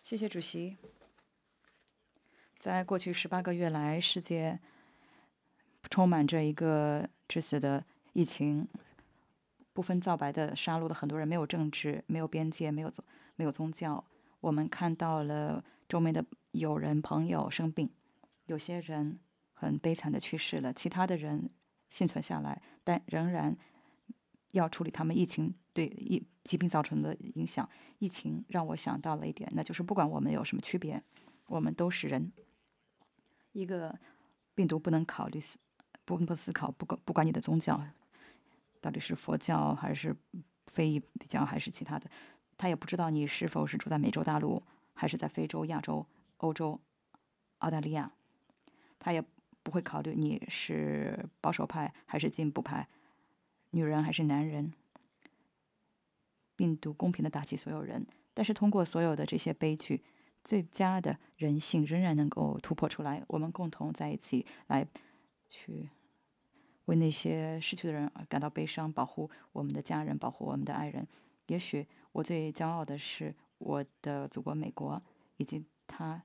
谢谢主席。在过去18个月来，世界充满着一个致死的疫情，不分皂白的杀戮了很多人，没有政治，没有边界，没有宗教。我们看到了周围的友人朋友生病，有些人很悲惨的去世了，其他的人幸存下来，但仍然要处理他们疫情对疾病造成的影响。疫情让我想到了一点，那就是不管我们有什么区别，我们都是人。一个病毒不能不思考，不管你的宗教到底是佛教还是非裔比较还是其他的，他也不知道你是否是住在美洲大陆还是在非洲、亚洲、欧洲、澳大利亚，他也不会考虑你是保守派还是进步派，女人还是男人。病毒公平的打击所有人，但是通过所有的这些悲剧，最佳的人性仍然能够突破出来。我们共同在一起来去为那些逝去的人而感到悲伤，保护我们的家人，保护我们的爱人。也许我最骄傲的是我的祖国美国，以及它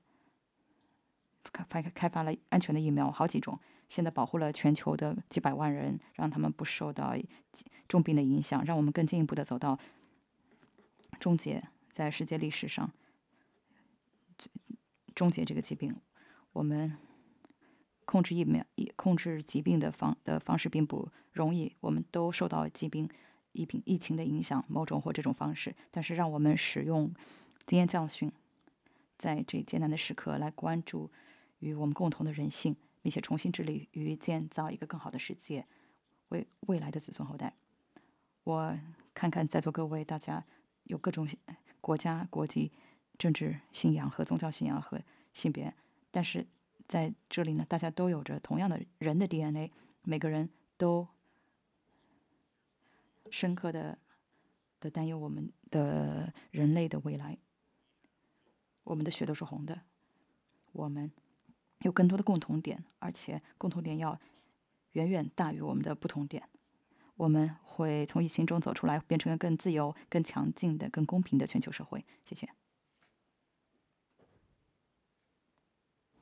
开发了安全的疫苗好几种，现在保护了全球的几百万人，让他们不受到重病的影响，让我们更进一步的走到终结在世界历史上终结这个疾病。我们控制疾病的方式并不容易，我们都受到疫情的影响，某种或这种方式。但是让我们使用经验教训，在这艰难的时刻来关注与我们共同的人性，并且重新致力于建造一个更好的世界，为未来的子孙后代。我看看在座各位，大家有各种国家、国籍、政治信仰和宗教信仰和性别，但是在这里呢，大家都有着同样的人的 DNA，每个人都深刻的担忧我们的人类的未来。我们的血都是红的，我们有更多的共同点，而且共同点要远远大于我们的不同点。我们会从疫情中走出来，变成更自由、更强劲的、更公平的全球社会。谢谢。